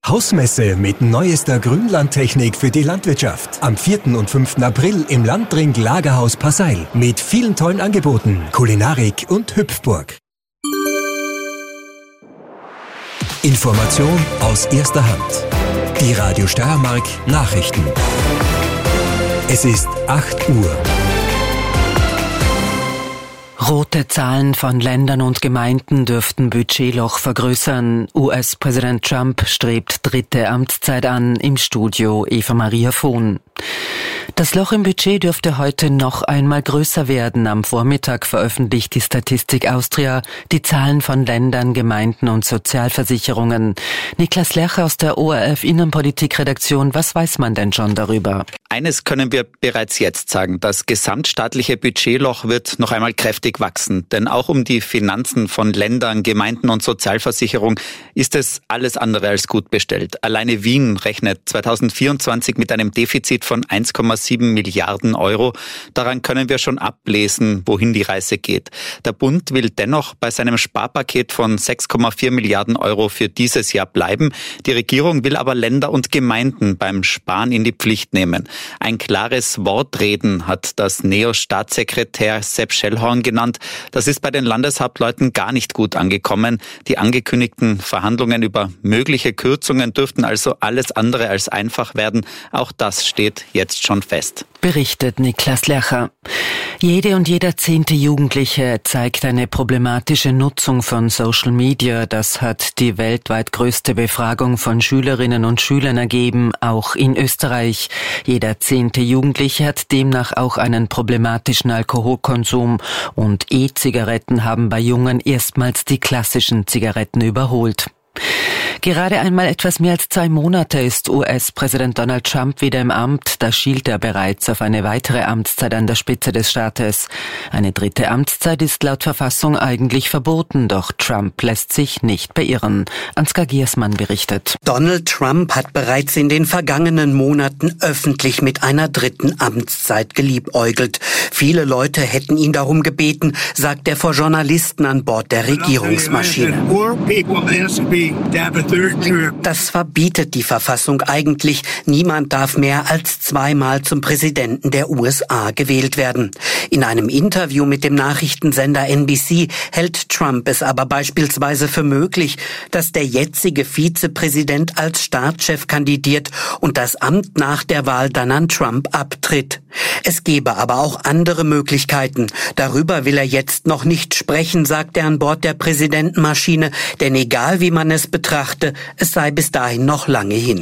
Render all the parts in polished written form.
Hausmesse mit neuester Grünlandtechnik für die Landwirtschaft. Am 4. und 5. April im Landring Lagerhaus Passeil. Mit vielen tollen Angeboten, Kulinarik und Hüpfburg. Information aus erster Hand. Die Radio Steiermark Nachrichten. Es ist 8 Uhr. Rote Zahlen von Ländern und Gemeinden dürften Budgetloch vergrößern. US-Präsident Trump strebt 3. Amtszeit an. Im Studio Eva Maria Vohn. Das Loch im Budget dürfte heute noch einmal größer werden. Am Vormittag veröffentlicht die Statistik Austria die Zahlen von Ländern, Gemeinden und Sozialversicherungen. Niklas Lercher aus der ORF Innenpolitik-Redaktion, was weiß man denn schon darüber? Eines können wir bereits jetzt sagen, das gesamtstaatliche Budgetloch wird noch einmal kräftig wachsen. Denn auch um die Finanzen von Ländern, Gemeinden und Sozialversicherung ist es alles andere als gut bestellt. Alleine Wien rechnet 2024 mit einem Defizit von 1,7 Milliarden Euro. Daran können wir schon ablesen, wohin die Reise geht. Der Bund will dennoch bei seinem Sparpaket von 6,4 Milliarden Euro für dieses Jahr bleiben. Die Regierung will aber Länder und Gemeinden beim Sparen in die Pflicht nehmen. Ein klares Wortreden hat das Neo-Staatssekretär Sepp Schellhorn genannt. Das ist bei den Landeshauptleuten gar nicht gut angekommen. Die angekündigten Verhandlungen über mögliche Kürzungen dürften also alles andere als einfach werden. Auch das steht jetzt schon fest. Berichtet Niklas Lercher. Jede und jeder 10. Jugendliche zeigt eine problematische Nutzung von Social Media. Das hat die weltweit größte Befragung von Schülerinnen und Schülern ergeben, auch in Österreich. Jeder 10. Jugendliche hat demnach auch einen problematischen Alkoholkonsum und E-Zigaretten haben bei Jungen erstmals die klassischen Zigaretten überholt. Gerade einmal etwas mehr als 2 Monate ist US-Präsident Donald Trump wieder im Amt. Da schielt er bereits auf eine weitere Amtszeit an der Spitze des Staates. Eine 3. Amtszeit ist laut Verfassung eigentlich verboten, doch Trump lässt sich nicht beirren. Ansgar Giersmann berichtet. Donald Trump hat bereits in den vergangenen Monaten öffentlich mit einer 3. Amtszeit geliebäugelt. Viele Leute hätten ihn darum gebeten, sagt er vor Journalisten an Bord der Regierungsmaschine. Das verbietet die Verfassung eigentlich. Niemand darf mehr als 2-mal zum Präsidenten der USA gewählt werden. In einem Interview mit dem Nachrichtensender NBC hält Trump es aber beispielsweise für möglich, dass der jetzige Vizepräsident als Staatschef kandidiert und das Amt nach der Wahl dann an Trump abtritt. Es gebe aber auch andere Möglichkeiten. Darüber will er jetzt noch nicht sprechen, sagt er an Bord der Präsidentenmaschine, denn egal wie man es betrachte, es sei bis dahin noch lange hin.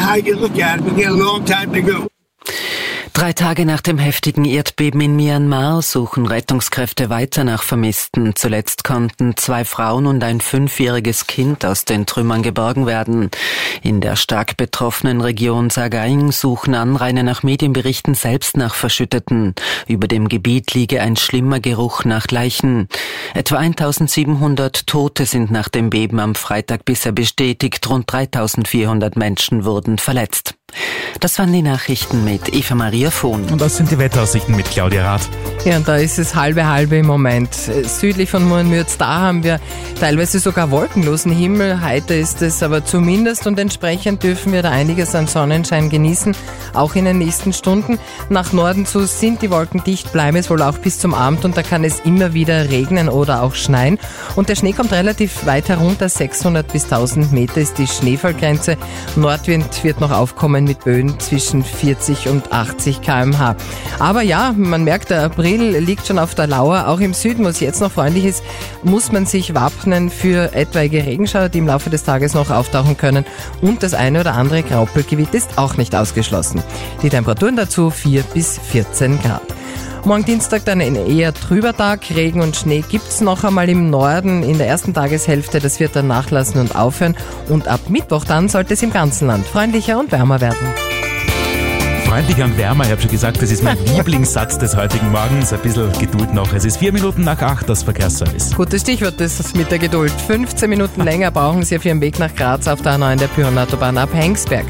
3 Tage nach dem heftigen Erdbeben in Myanmar suchen Rettungskräfte weiter nach Vermissten. Zuletzt konnten 2 Frauen und ein 5-jähriges Kind aus den Trümmern geborgen werden. In der stark betroffenen Region Sagaing suchen Anrainer nach Medienberichten selbst nach Verschütteten. Über dem Gebiet liege ein schlimmer Geruch nach Leichen. Etwa 1700 Tote sind nach dem Beben am Freitag bisher bestätigt. Rund 3400 Menschen wurden verletzt. Das waren die Nachrichten mit Eva Maria Vohn. Und das sind die Wetteraussichten mit Claudia Rath. Ja, und da ist es halbe im Moment. Südlich von Murrenmürz, da haben wir teilweise sogar wolkenlosen Himmel. Heute ist es aber zumindest und entsprechend dürfen wir da einiges an Sonnenschein genießen, auch in den nächsten Stunden. Nach Norden zu sind die Wolken dicht, bleiben es wohl auch bis zum Abend und da kann es immer wieder regnen oder auch schneien. Und der Schnee kommt relativ weit herunter, 600 bis 1000 Meter ist die Schneefallgrenze. Nordwind wird noch aufkommen mit Böen zwischen 40 und 80 km/h. Aber ja, man merkt, der April liegt schon auf der Lauer. Auch im Süden, wo es jetzt noch freundlich ist, muss man sich wappnen für etwaige Regenschauer, die im Laufe des Tages noch auftauchen können. Und das eine oder andere Graupelgewitter ist auch nicht ausgeschlossen. Die Temperaturen dazu 4 bis 14 Grad. Morgen Dienstag dann ein eher trüber Tag. Regen und Schnee gibt's noch einmal im Norden in der ersten Tageshälfte. Das wird dann nachlassen und aufhören. Und ab Mittwoch dann sollte es im ganzen Land freundlicher und wärmer werden. Freundlicher und wärmer, ich habe schon gesagt, das ist mein Lieblingssatz des heutigen Morgens. Ein bisschen Geduld noch. Es ist 4 Minuten nach 8, das Verkehrsservice. Gutes Stichwort, das mit der Geduld. 15 Minuten länger brauchen Sie auf Ihrem Weg nach Graz auf der A9 der Pyreneeautobahn ab Hengsberg.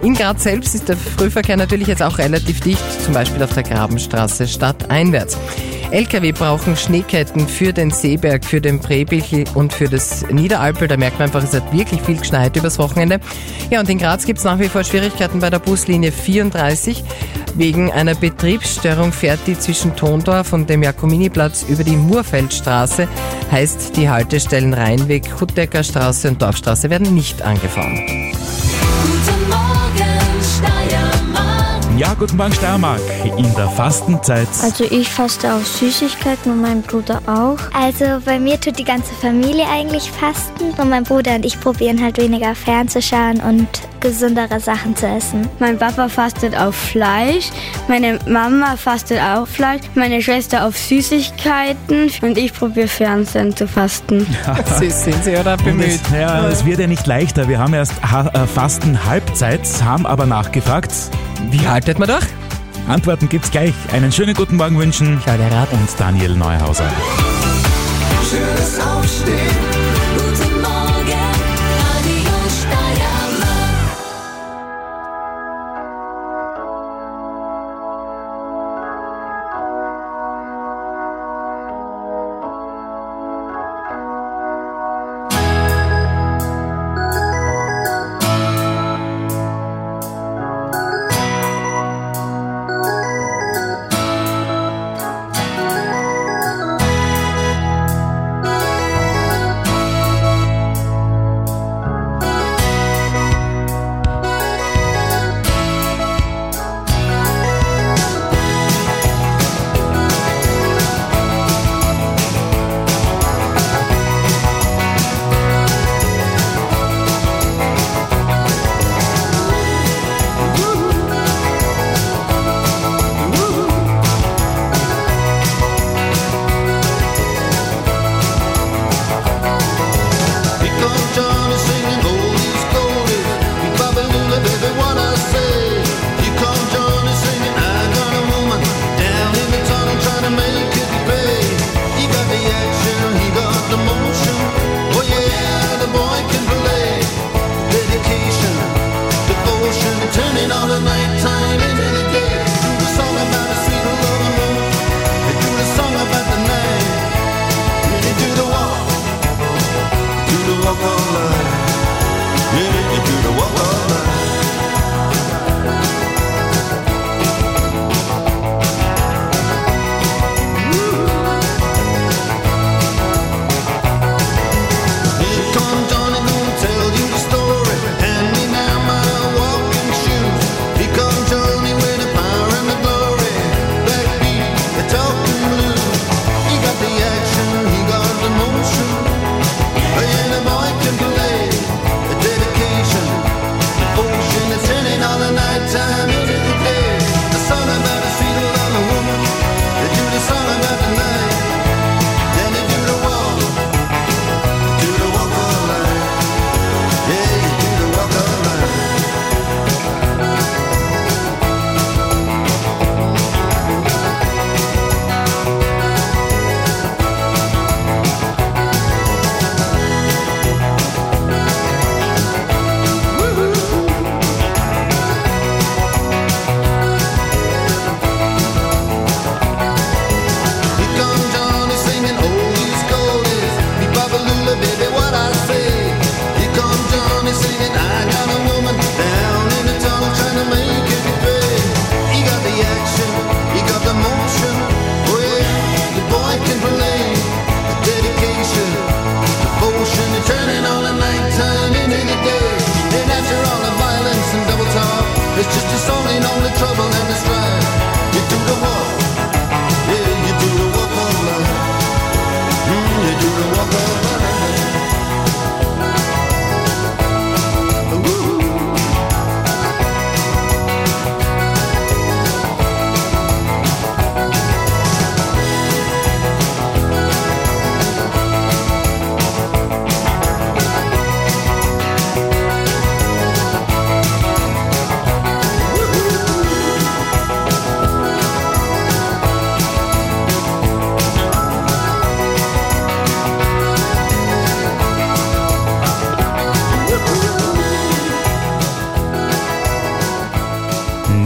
In Graz selbst ist der Frühverkehr natürlich jetzt auch relativ dicht, zum Beispiel auf der Grabenstraße stadteinwärts. LKW brauchen Schneeketten für den Seeberg, für den Präbichl und für das Niederalpel. Da merkt man einfach, es hat wirklich viel geschneit übers Wochenende. Ja, und in Graz gibt es nach wie vor Schwierigkeiten bei der Buslinie 34. Wegen einer Betriebsstörung fährt die zwischen Thondorf und dem Jakominiplatz über die Murfeldstraße. Heißt, die Haltestellen Rheinweg, Huteckerstraße und Dorfstraße werden nicht angefahren. Guten Morgen, Steiermark. Ja, guten Morgen Steiermark. In der Fastenzeit. Also ich faste auf Süßigkeiten und mein Bruder auch. Also bei mir tut die ganze Familie eigentlich fasten und mein Bruder und ich probieren halt weniger fernzuschauen und gesündere Sachen zu essen. Mein Papa fastet auf Fleisch, meine Mama fastet auf Fleisch, meine Schwester auf Süßigkeiten und ich probiere Fernsehen zu fasten. Süß sind sie oder Und bemüht. es wird ja nicht leichter. Wir haben erst Fasten Halbzeit, haben aber nachgefragt. Wie haltet man durch? Antworten gibt's gleich. Einen schönen guten Morgen wünschen Claudia Rath und Daniel Neuhauser. Schönes Aufstehen. Guten Morgen, Radio Steiermark.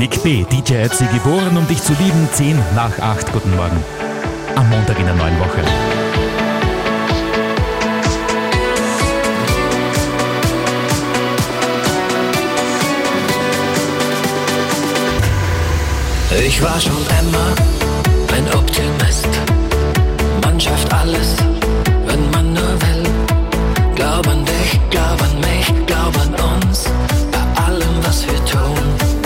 Nick B., DJ Ötzi, geboren, um dich zu lieben, 10 nach 8. Guten Morgen. Am Montag in der neuen Woche. Ich war schon immer ein Optimist. Man schafft alles, wenn man nur will. Glaub an dich, glaub an mich, glaub an uns, bei allem, was wir tun.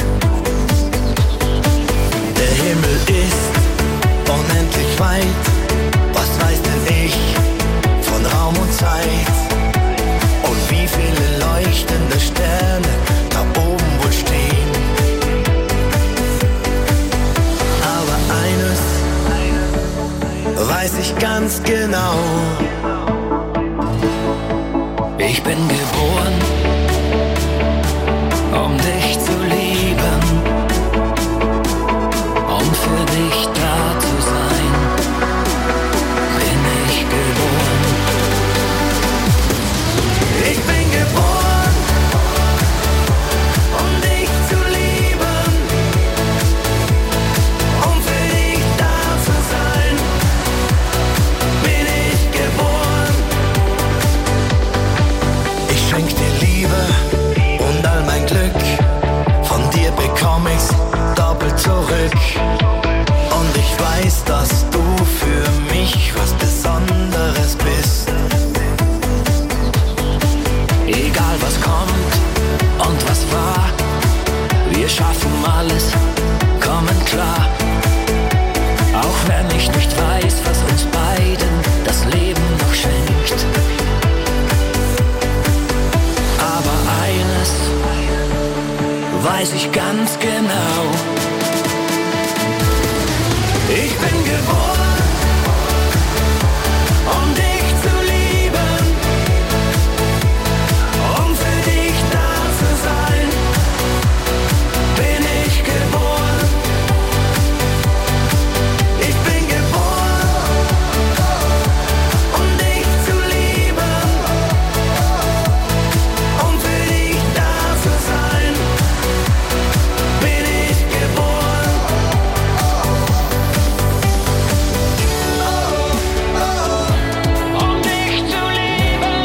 Der Himmel ist unendlich weit. Was weiß denn ich von Raum und Zeit? Und wie viele leuchtende Sterne da oben wohl stehen. Weiß ich ganz genau. Ich bin geboren, um dich zu lieben, um für dich da zu sein. Bin ich geboren. Ich bin geboren, um dich zu lieben, um für dich da zu sein. Ich schenk dir Liebe und all mein Glück. Von dir bekomm ich's doppelt zurück. Und ich weiß, dass du für mich was Besonderes bist. Egal was kommt und was war, wir schaffen alles, kommen klar. Auch wenn ich nicht weiß, was uns beiden das Leben noch schenkt. Aber eines weiß ich ganz genau. Ich bin geboren, um dich zu lieben, um für dich da zu sein. Bin ich geboren. Ich bin geboren, um dich zu lieben, um für dich da zu sein. Bin ich geboren. Um dich zu lieben,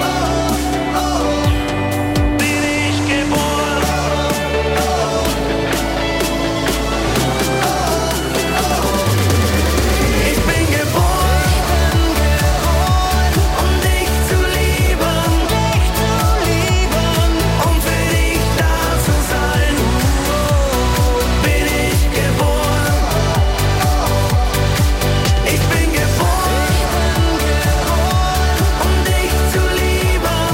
bin ich geboren. Ich bin geboren, um dich zu lieben, um für dich da zu sein. Bin ich geboren. Ich bin geboren, um dich zu lieben,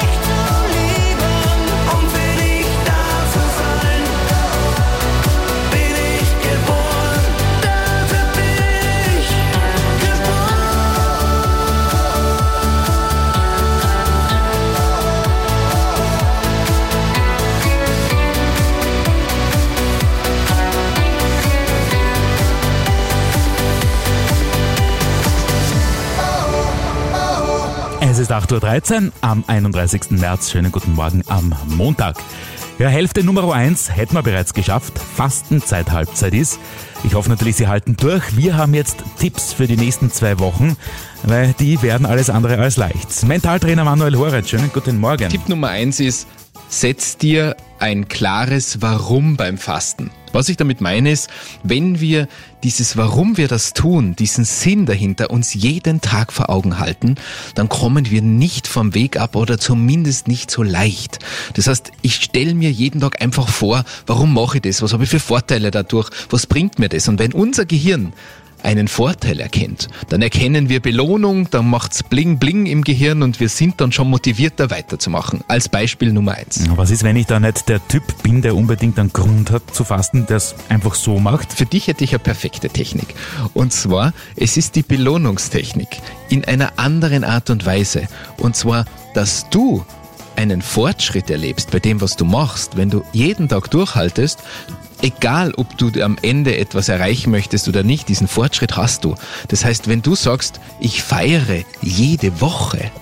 um für dich da zu sein. Bin ich geboren, dafür bin ich geboren. Es ist 8.13 Uhr am 31. März. Schönen guten Morgen am Montag. Ja, Hälfte Nummer 1 hätten wir bereits geschafft. Fastenzeit-Halbzeit ist. Ich hoffe natürlich, Sie halten durch. Wir haben jetzt Tipps für die nächsten 2 Wochen, weil die werden alles andere als leicht. Mentaltrainer Manuel Horetz, schönen guten Morgen. Tipp Nummer 1 ist, setz dir ein klares Warum beim Fasten. Was ich damit meine ist, wenn wir dieses Warum wir das tun, diesen Sinn dahinter uns jeden Tag vor Augen halten, dann kommen wir nicht vom Weg ab oder zumindest nicht so leicht. Das heißt, ich stelle mir jeden Tag einfach vor, warum mache ich das? Was habe ich für Vorteile dadurch? Was bringt mir das? Und wenn unser Gehirn einen Vorteil erkennt, dann erkennen wir Belohnung, dann macht's Bling Bling im Gehirn und wir sind dann schon motivierter weiterzumachen. Als Beispiel Nummer 1. Was ist, wenn ich da nicht der Typ bin, der unbedingt einen Grund hat zu fasten, der es einfach so macht? Für dich hätte ich eine perfekte Technik. Und zwar, es ist die Belohnungstechnik in einer anderen Art und Weise. Und zwar, dass du einen Fortschritt erlebst bei dem, was du machst, wenn du jeden Tag durchhaltest. Egal, ob du am Ende etwas erreichen möchtest oder nicht, diesen Fortschritt hast du. Das heißt, wenn du sagst, ich feiere jede Woche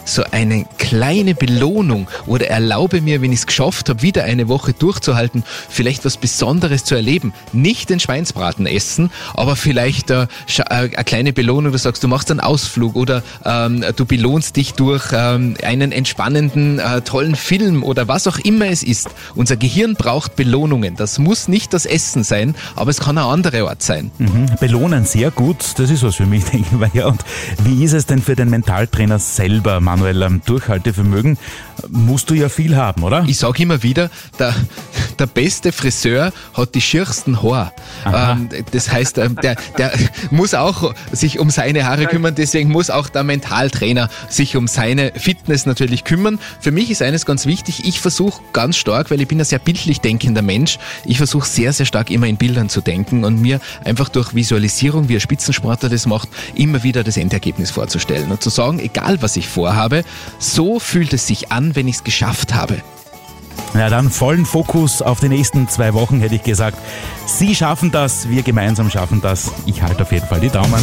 so eine kleine Belohnung oder erlaube mir, wenn ich es geschafft habe, wieder eine Woche durchzuhalten, vielleicht was Besonderes zu erleben. Nicht den Schweinsbraten essen, aber vielleicht eine kleine Belohnung, du sagst, du machst einen Ausflug oder du belohnst dich durch einen entspannenden, tollen Film oder was auch immer es ist. Unser Gehirn braucht Belohnungen. Das muss nicht das Essen sein, aber es kann ein anderer Ort sein. Belohnen, sehr gut. Das ist was für mich, denke ich mal. Ja, und wie ist es denn für den Mentaltrainer selber, Manuel? Durchhaltevermögen musst du ja viel haben, oder? Ich sage immer wieder, der beste Friseur hat die schiersten Haare. Das heißt, der muss auch sich um seine Haare kümmern, deswegen muss auch der Mentaltrainer sich um seine Fitness natürlich kümmern. Für mich ist eines ganz wichtig, ich versuche ganz stark, weil ich bin ein sehr bildlich denkender Mensch, ich versuche sehr, sehr stark immer in Bildern zu denken und mir einfach durch Visualisierung, wie ein Spitzensportler das macht, immer wieder das Endergebnis vorzustellen und zu sagen, egal was ich vorhabe, so fühlt es sich an, wenn ich es geschafft habe. Ja, dann vollen Fokus auf die nächsten 2 Wochen, hätte ich gesagt. Sie schaffen das, wir gemeinsam schaffen das. Ich halte auf jeden Fall die Daumen.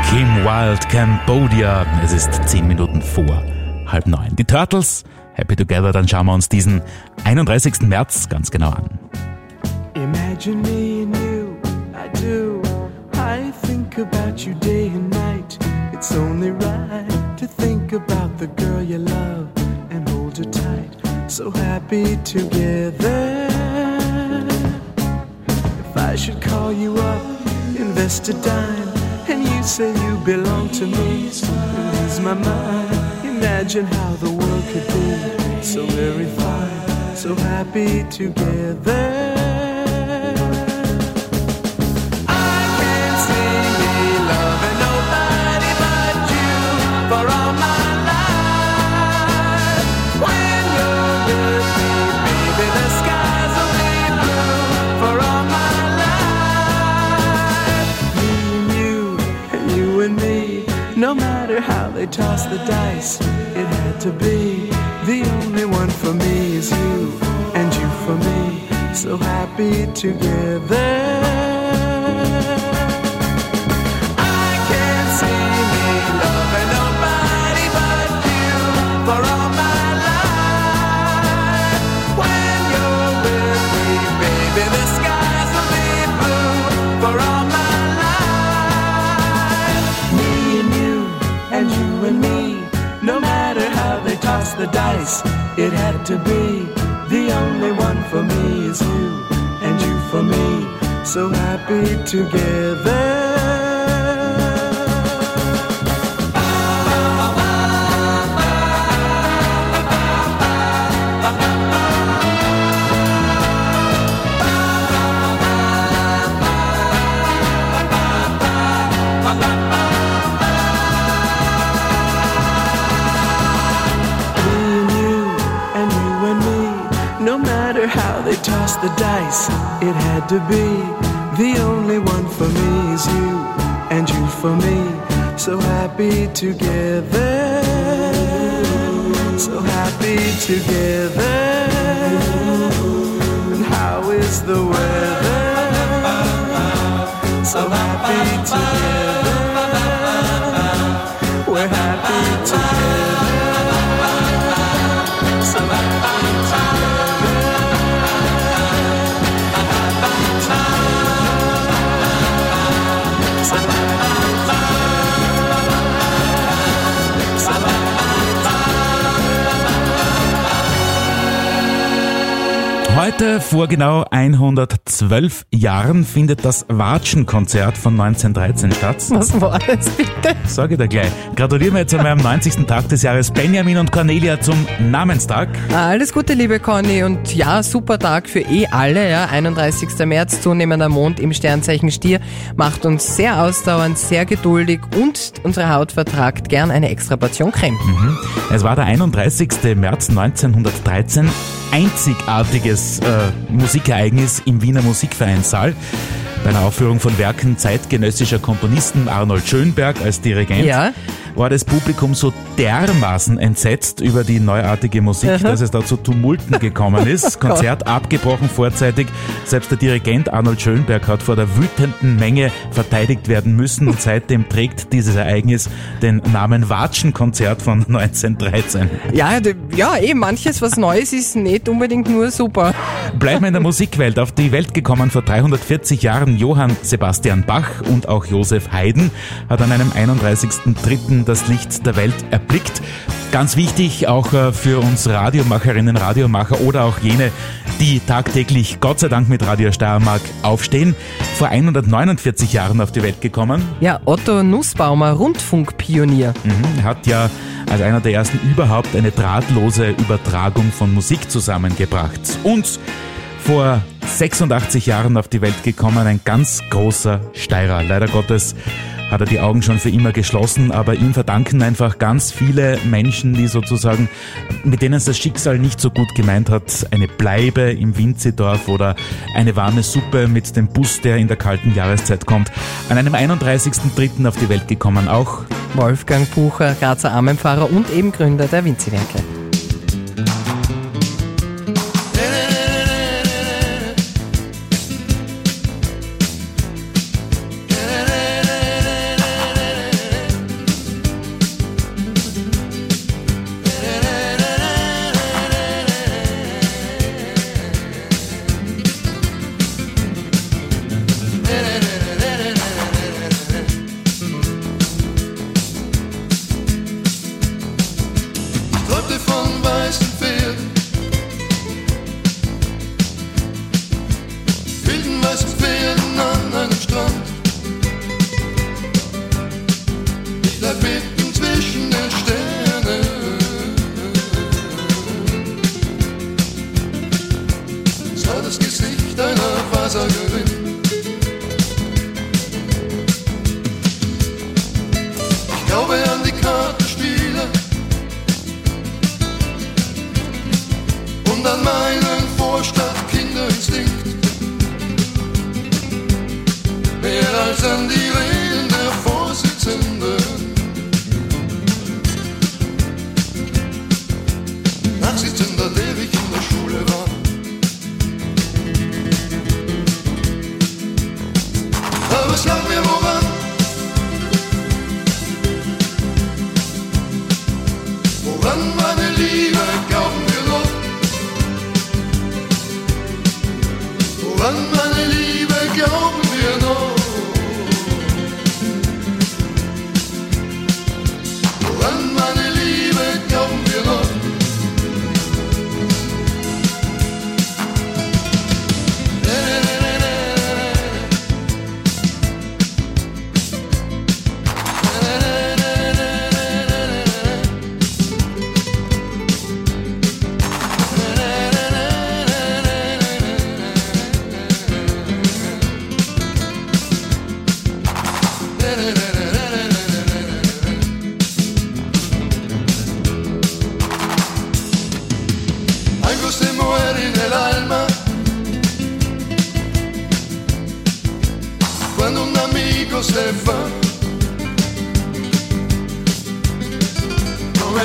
Kim Wilde, Cambodia. Es ist 10 Minuten vor 8:30. Die Turtles, Happy Together. Dann schauen wir uns diesen 31. März ganz genau an. Imagine me and you, I do. I think about you day and night. It's only right to think about the girl you love and hold her tight. So happy together. If I should call you up, invest a dime, and you say you belong to me, lose my mind. Imagine how the world could be so very fine, so happy together. No matter how they toss the dice, it had to be. The only one for me is you, and you for me, so happy together. I can't see me loving nobody but you for all my life. When you're with me, baby, the skies will be blue for all my and you and me, no matter how they toss the dice, it had to be. The only one for me is you, and you for me, so happy together. No matter how they toss the dice, it had to be. The only one for me is you, and you for me, so happy together. So happy together. And how is the weather? So happy together. We're happy together. So happy together. Heute, vor genau 112 Jahren, findet das Watschenkonzert von 1913 statt. Was war das bitte? Sag ich dir gleich. Gratulieren wir jetzt einmal am 90. Tag des Jahres Benjamin und Cornelia zum Namenstag. Alles Gute, liebe Conny. Und ja, super Tag für alle. Ja. 31. März, zunehmender Mond im Sternzeichen Stier, macht uns sehr ausdauernd, sehr geduldig und unsere Haut vertragt gern eine extra Portion Creme. Es war der 31. März 1913. Einzigartiges Musikereignis im Wiener Musikvereinssaal. Bei einer Aufführung von Werken zeitgenössischer Komponisten, Arnold Schönberg als Dirigent, war das Publikum so dermaßen entsetzt über die neuartige Musik, dass es da zu Tumulten gekommen ist. Konzert abgebrochen vorzeitig. Selbst der Dirigent Arnold Schönberg hat vor der wütenden Menge verteidigt werden müssen und seitdem trägt dieses Ereignis den Namen Watschenkonzert von 1913. Ja, manches, was Neues ist, nicht unbedingt nur super. Bleiben wir in der Musikwelt. Auf die Welt gekommen vor 340 Jahren Johann Sebastian Bach und auch Joseph Haydn hat an einem 31.03. das Licht der Welt erblickt. Ganz wichtig auch für uns Radiomacherinnen, Radiomacher oder auch jene, die tagtäglich Gott sei Dank mit Radio Steiermark aufstehen. Vor 149 Jahren auf die Welt gekommen. Ja, Otto Nussbaumer, Rundfunkpionier. Hat ja als einer der ersten überhaupt eine drahtlose Übertragung von Musik zusammengebracht. Und vor 86 Jahren auf die Welt gekommen, ein ganz großer Steirer. Leider Gottes hat er die Augen schon für immer geschlossen, aber ihm verdanken einfach ganz viele Menschen, die sozusagen, mit denen es das Schicksal nicht so gut gemeint hat, eine Bleibe im Winzidorf oder eine warme Suppe mit dem Bus, der in der kalten Jahreszeit kommt. An einem 31.03. auf die Welt gekommen auch Wolfgang Bucher, Grazer Armenpfarrer und eben Gründer der Winziwerke.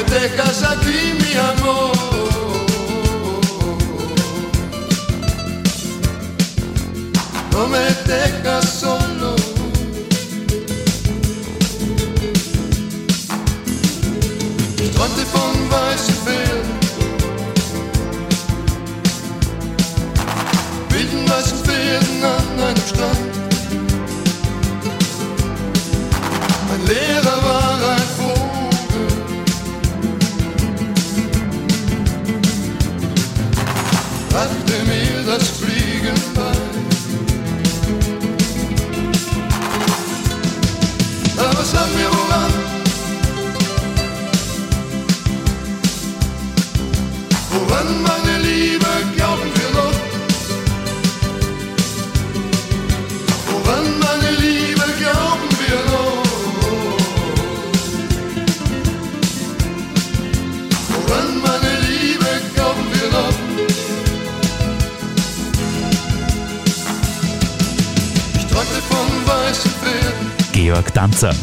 me dejas aquí, mi amor. No me dejas solo. Ich träumte von weißen Pferden, wilden weißen Pferden an einem Strand. Mein Lehrer war ein Vogel, brachte mir das Fliegen bei. Aber sag mir woran, woran meine Liebe glauben wir noch? Woran meine Liebe glauben wir noch? Woran meine Liebe glauben wir noch? Ich träumte von weißen Pferden. Georg Danzer.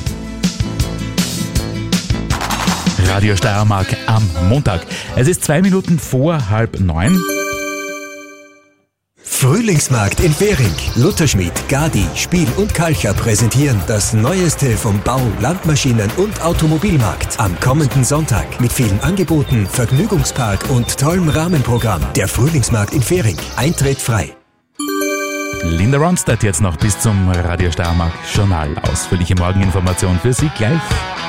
Radio Steiermark am Montag. Es ist 2 Minuten vor 8:30. Frühlingsmarkt in Fähring. Lutherschmied, Gadi, Spiel und Kalcher präsentieren das Neueste vom Bau, Landmaschinen- und Automobilmarkt am kommenden Sonntag mit vielen Angeboten, Vergnügungspark und tollem Rahmenprogramm. Der Frühlingsmarkt in Fähring. Eintritt frei. Linda Ronstadt jetzt noch bis zum Radio Steiermark Journal. Ausführliche Morgeninformation für Sie gleich.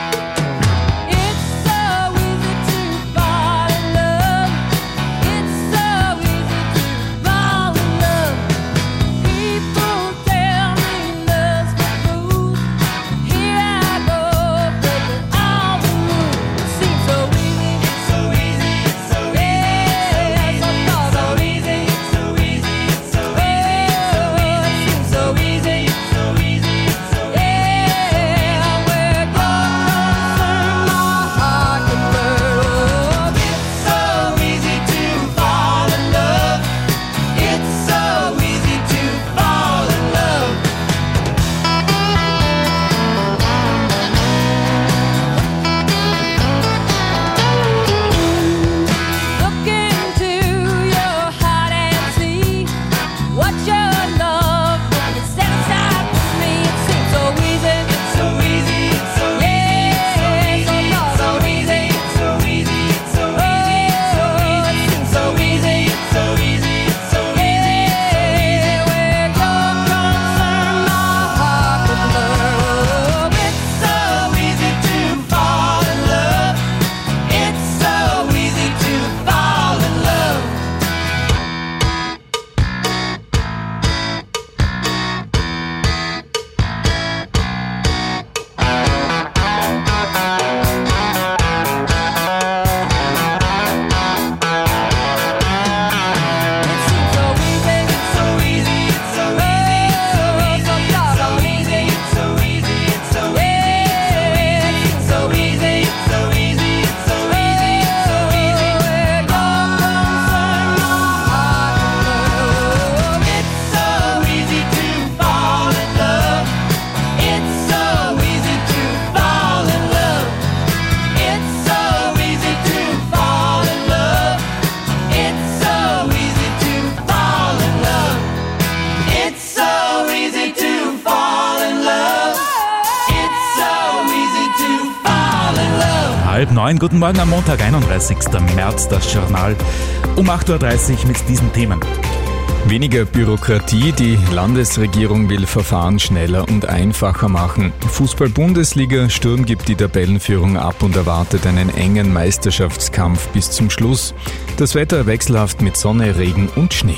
Halb 9. Guten Morgen am Montag, 31. März, das Journal um 8:30 Uhr mit diesen Themen. Weniger Bürokratie, die Landesregierung will Verfahren schneller und einfacher machen. Fußball-Bundesliga, Sturm gibt die Tabellenführung ab und erwartet einen engen Meisterschaftskampf bis zum Schluss. Das Wetter wechselhaft mit Sonne, Regen und Schnee.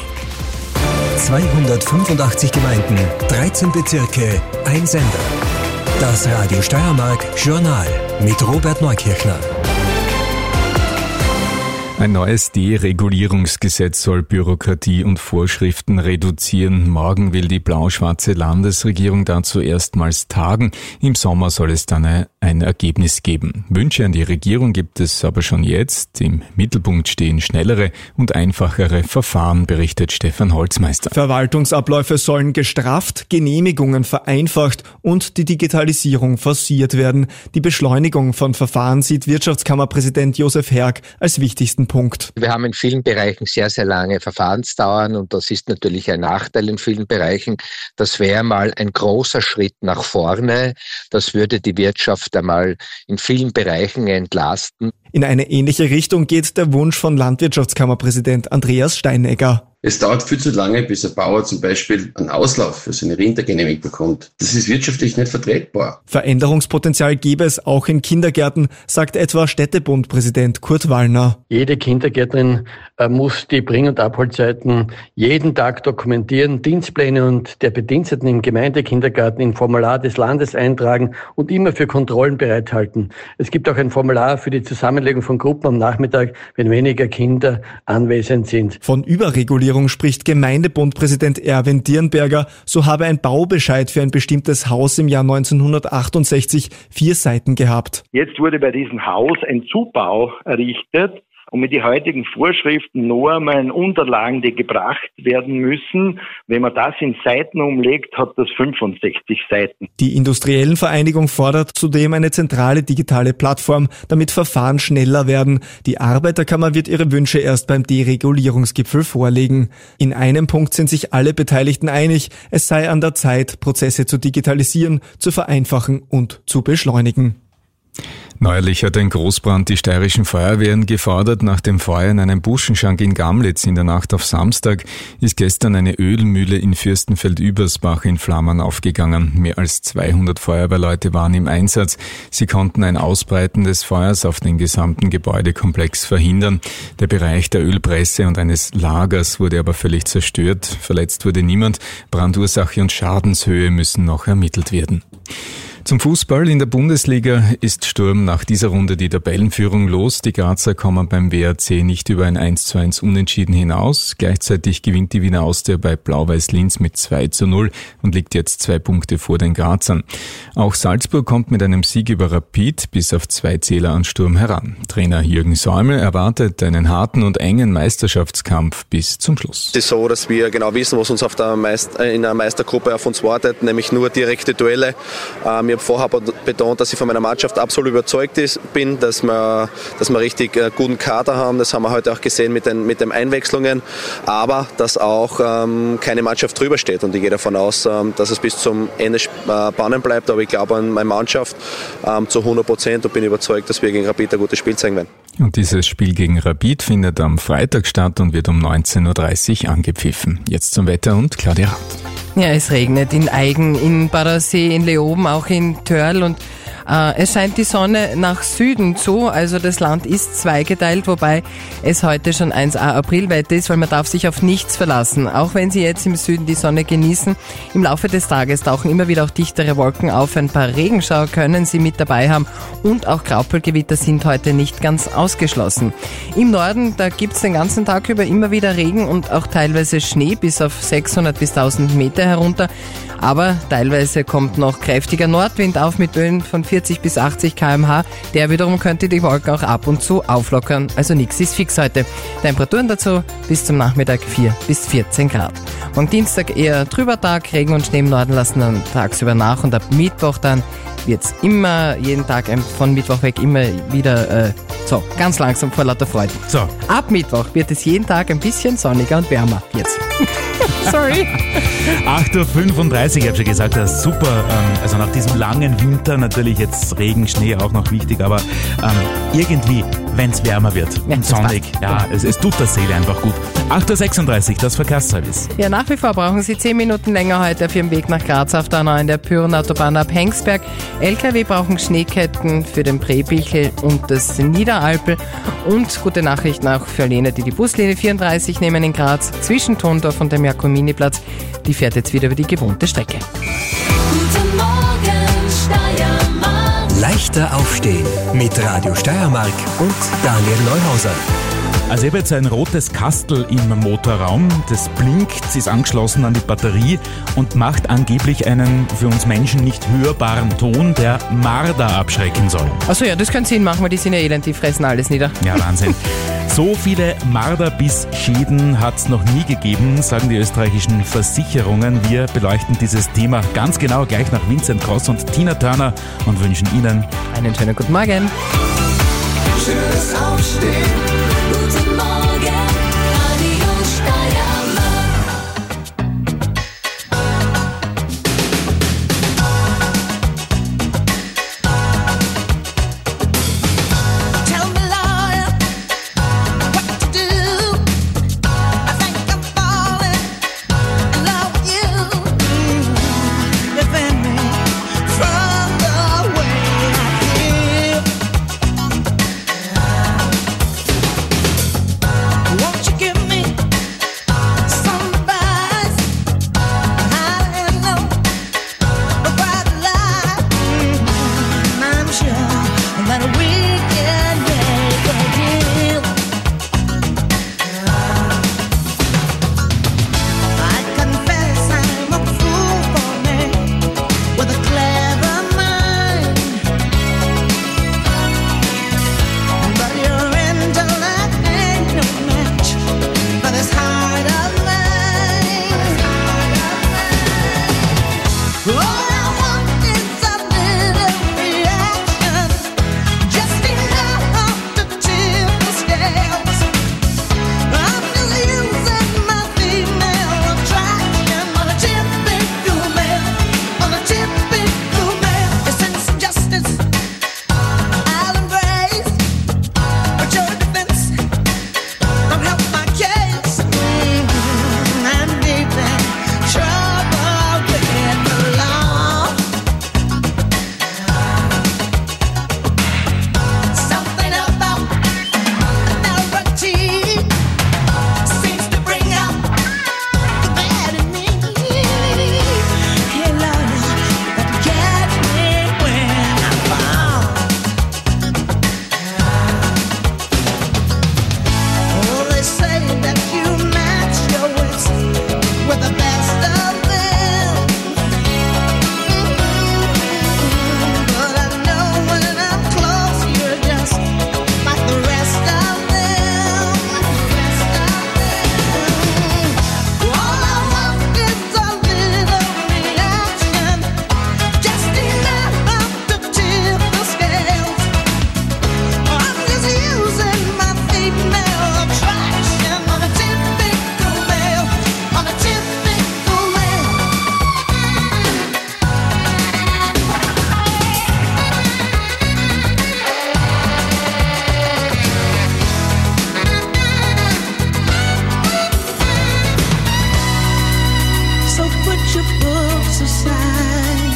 285 Gemeinden, 13 Bezirke, ein Sender. Das Radio Steiermark Journal mit Robert Neukirchner. Ein neues Deregulierungsgesetz soll Bürokratie und Vorschriften reduzieren. Morgen will die blau-schwarze Landesregierung dazu erstmals tagen. Im Sommer soll es dann ein Ergebnis geben. Wünsche an die Regierung gibt es aber schon jetzt. Im Mittelpunkt stehen schnellere und einfachere Verfahren, berichtet Stefan Holzmeister. Verwaltungsabläufe sollen gestrafft, Genehmigungen vereinfacht und die Digitalisierung forciert werden. Die Beschleunigung von Verfahren sieht Wirtschaftskammerpräsident Josef Herg als wichtigsten Punkt. Wir haben in vielen Bereichen sehr, sehr lange Verfahrensdauern und das ist natürlich ein Nachteil in vielen Bereichen. Das wäre mal ein großer Schritt nach vorne. Das würde die Wirtschaft einmal in vielen Bereichen entlasten. In eine ähnliche Richtung geht der Wunsch von Landwirtschaftskammerpräsident Andreas Steinegger. Es dauert viel zu lange, bis ein Bauer zum Beispiel einen Auslauf für seine Rinder genehmigt bekommt. Das ist wirtschaftlich nicht vertretbar. Veränderungspotenzial gäbe es auch in Kindergärten, sagt etwa Städtebundpräsident Kurt Wallner. Jede Kindergärtnerin muss die Bring- und Abholzeiten jeden Tag dokumentieren, Dienstpläne und der Bediensteten im Gemeindekindergarten im Formular des Landes eintragen und immer für Kontrollen bereithalten. Es gibt auch ein Formular für die Zusammenlegung von Gruppen am Nachmittag, wenn weniger Kinder anwesend sind. Von Überregulierung spricht Gemeindebundpräsident Erwin Dirnberger, so habe ein Baubescheid für ein bestimmtes Haus im Jahr 1968 4 Seiten gehabt. Jetzt wurde bei diesem Haus ein Zubau errichtet. Und mit den heutigen Vorschriften, Normen, Unterlagen, die gebracht werden müssen, wenn man das in Seiten umlegt, hat das 65 Seiten. Die Industriellenvereinigung fordert zudem eine zentrale digitale Plattform, damit Verfahren schneller werden. Die Arbeiterkammer wird ihre Wünsche erst beim Deregulierungsgipfel vorlegen. In einem Punkt sind sich alle Beteiligten einig, es sei an der Zeit, Prozesse zu digitalisieren, zu vereinfachen und zu beschleunigen. Neuerlich hat ein Großbrand die steirischen Feuerwehren gefordert. Nach dem Feuer in einem Buschenschank in Gamlitz in der Nacht auf Samstag ist gestern eine Ölmühle in Fürstenfeld-Übersbach in Flammen aufgegangen. Mehr als 200 Feuerwehrleute waren im Einsatz. Sie konnten ein Ausbreiten des Feuers auf den gesamten Gebäudekomplex verhindern. Der Bereich der Ölpresse und eines Lagers wurde aber völlig zerstört. Verletzt wurde niemand. Brandursache und Schadenshöhe müssen noch ermittelt werden. Zum Fußball in der Bundesliga ist Sturm nach dieser Runde die Tabellenführung los. Die Grazer kommen beim WRC nicht über ein 1:1 Unentschieden hinaus. Gleichzeitig gewinnt die Wiener Austria bei Blau-Weiß Linz mit 2:0 und liegt jetzt 2 Punkte vor den Grazern. Auch Salzburg kommt mit einem Sieg über Rapid bis auf 2 Zähler an Sturm heran. Trainer Jürgen Säumel erwartet einen harten und engen Meisterschaftskampf bis zum Schluss. Es ist so, dass wir genau wissen, was uns in der Meistergruppe auf uns wartet, nämlich nur direkte Duelle. Ich habe vorher betont, dass ich von meiner Mannschaft absolut überzeugt bin, dass wir richtig guten Kader haben. Das haben wir heute auch gesehen mit den Einwechslungen. Aber dass auch keine Mannschaft drüber steht. Und ich gehe davon aus, dass es bis zum Ende spannend bleibt. Aber ich glaube an meine Mannschaft zu 100% und bin überzeugt, dass wir gegen Rapid ein gutes Spiel zeigen werden. Und dieses Spiel gegen Rapid findet am Freitag statt und wird um 19:30 Uhr angepfiffen. Jetzt zum Wetter und Claudia Rath. Ja, es regnet in Aigen, in Badersee, in Leoben, auch in Törl und es scheint die Sonne nach Süden zu, also das Land ist zweigeteilt, wobei es heute schon 1A Aprilwetter ist, weil man darf sich auf nichts verlassen. Auch wenn Sie jetzt im Süden die Sonne genießen, im Laufe des Tages tauchen immer wieder auch dichtere Wolken auf. Ein paar Regenschauer können Sie mit dabei haben und auch Graupelgewitter sind heute nicht ganz ausgeschlossen. Im Norden, da gibt's den ganzen Tag über immer wieder Regen und auch teilweise Schnee bis auf 600 bis 1000 Meter herunter. Aber teilweise kommt noch kräftiger Nordwind auf mit Böen von 40 bis 80 km/h. Der wiederum könnte die Wolken auch ab und zu auflockern. Also nichts ist fix heute. Temperaturen dazu bis zum Nachmittag 4 bis 14 Grad. Am Dienstag eher trüber Tag, Regen und Schnee im Norden lassen dann tagsüber nach und ab Mittwoch dann wird's immer, jeden Tag von Mittwoch weg immer wieder ganz langsam vor lauter Freude. So. Ab Mittwoch wird es jeden Tag ein bisschen sonniger und wärmer. Jetzt. Sorry. 8:35 Uhr, ich habe schon gesagt, das ist super. Also nach diesem langen Winter, natürlich jetzt Regen, Schnee auch noch wichtig, aber irgendwie, wenn es wärmer wird und sonnig, es tut der Seele einfach gut. 8:36 Uhr, das Verkehrsservice. Ja, nach wie vor brauchen Sie 10 Minuten länger heute auf Ihrem Weg nach Graz auf der A9 der Pyreneeautobahn ab Hengsberg. LKW brauchen Schneeketten für den Präbichel und das Niederalpel. Und gute Nachrichten auch für jene, die die Buslinie 34 nehmen in Graz zwischen Thondorf und dem Jakominiplatz. Die fährt jetzt wieder über die gewohnte Strecke. Guten Morgen, Steiermark. Leichter aufstehen mit Radio Steiermark und Daniel Neuhauser. Also ich habe jetzt ein rotes Kastel im Motorraum, das blinkt, ist angeschlossen an die Batterie und macht angeblich einen für uns Menschen nicht hörbaren Ton, der Marder abschrecken soll. Achso, ja, das kann Sinn machen, weil die sind ja elend, die fressen alles nieder. Ja, Wahnsinn. So viele Marderbiss-Schäden hat es noch nie gegeben, sagen die österreichischen Versicherungen. Wir beleuchten dieses Thema ganz genau gleich nach Vincent Cross und Tina Turner und wünschen Ihnen einen schönen guten Morgen. Schönes Aufstehen, guten Morgen, Radio Steiermark. Tell me, lawyer, what to do. I think I'm falling in love with you. Defend me from the way I feel. Won't you give me some advice? I don't know about life. I'm sure that we can make a deal. I confess I'm a fool for me with a clever mind, but your intellect ain't no match for this heart of mine. All I want is a little reaction, just enough to tip the scales. I'm just using my female attraction on a typical male, on a typical male. Your sense of justice I'll embrace, but your defense don't help my case. I'm deep in trouble with the law. Something about authority seems to bring out the bad in me. Hey, lawyer, but get me when I fall. Oh, they say that you match your wits with the best of them. But I know when I'm close, you're just like the rest of them. All I want is a little reaction, just enough to tip the scales. I'm just using my female attraction on a typical male, on a typical male. So put your books aside,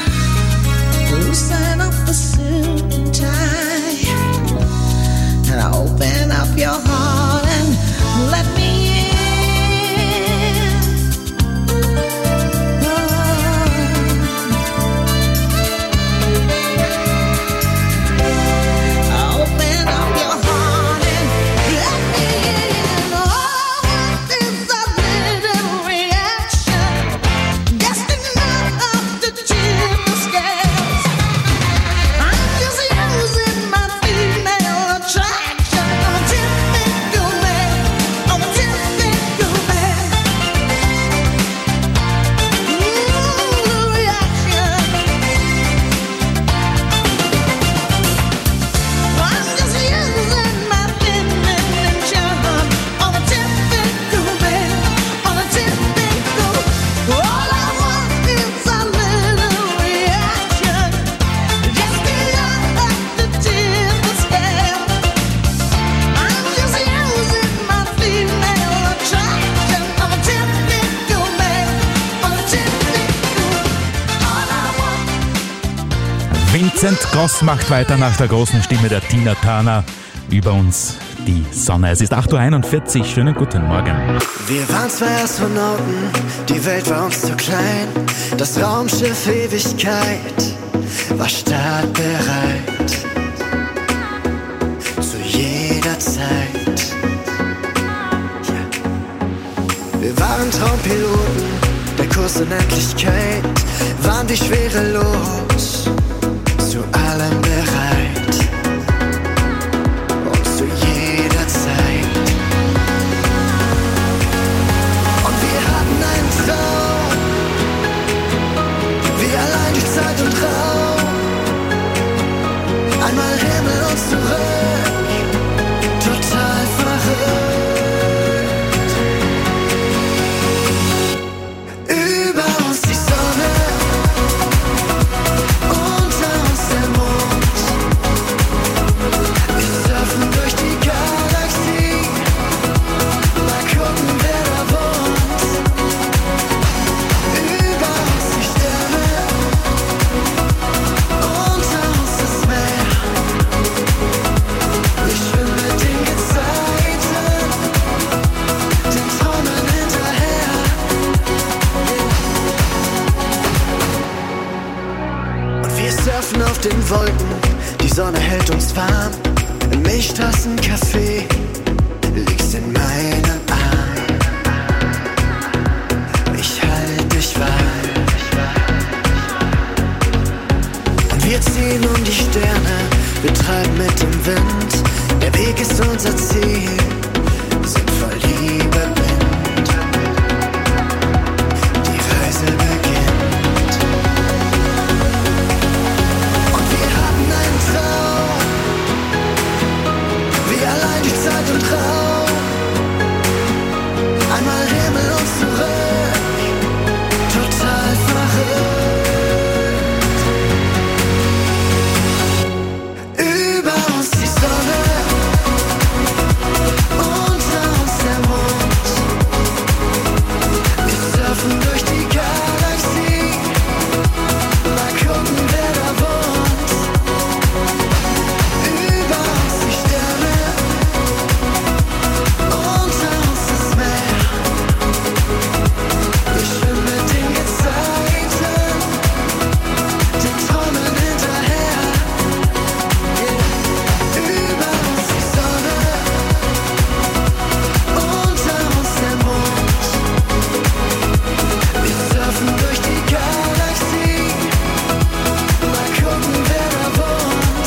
loosen up the suit and tie, and open up your heart and let me in. Open up your heart and let me in. Oh, it's a little reaction, just enough to tip the scales. I'm just using my female attraction on a typical man, on a typical man. Reaction. I'm just using my feminine charm on a typical man, on a typical. All I want is a little reaction, just enough to tip the scale. I'm just using my female attraction on a typical man, on a typical. All I want. Vincent Cross macht weiter nach der großen Stimme der Tina Turner. Über uns die Sonne. Es ist 8.41 Uhr. Schönen guten Morgen. Wir waren zwei Astronauten, die Welt war uns zu klein. Das Raumschiff Ewigkeit war startbereit. Zu jeder Zeit. waren Traumpiloten, der Kurs Unendlichkeit, waren die schwerelos, zu allem bereit und zu jeder Zeit. Und wir hatten einen Traum, wie allein die Zeit und Raum, einmal Himmel und zurück, total verrückt. Über uns die Sonne, unter uns der Mond. Wir surfen durch die Galaxie, mal gucken, wer da wohnt. Über uns die Sterne, unter uns das Meer. Wir schwimmen mit den Gezeiten, den Träumen hinterher. Und wir surfen auf den Wolken, die Sonne hält uns warm. Ein Milchtassen-Kaffee liegst in meinem Arm. Ich halt dich warm. Und wir ziehen um die Sterne, wir treiben mit dem Wind. Der Weg ist unser Ziel, sind voll Liebe blind. Die Reise beginnt. Und wir hatten einen Traum, wie allein die Zeit und Raum. Einmal Himmel und zurück, total verrückt. Über uns die Sonne, unter uns der Mond. Wir surfen durch die Galaxie, mal gucken, wer da wohnt. Über uns die Sterne, unter uns das Meer. Wir schwimmen mit den Gezeiten, den Träumen hinterher. Über uns die Sonne, unter uns der Mond. Wir surfen durch die Galaxie, mal gucken, wer da wohnt.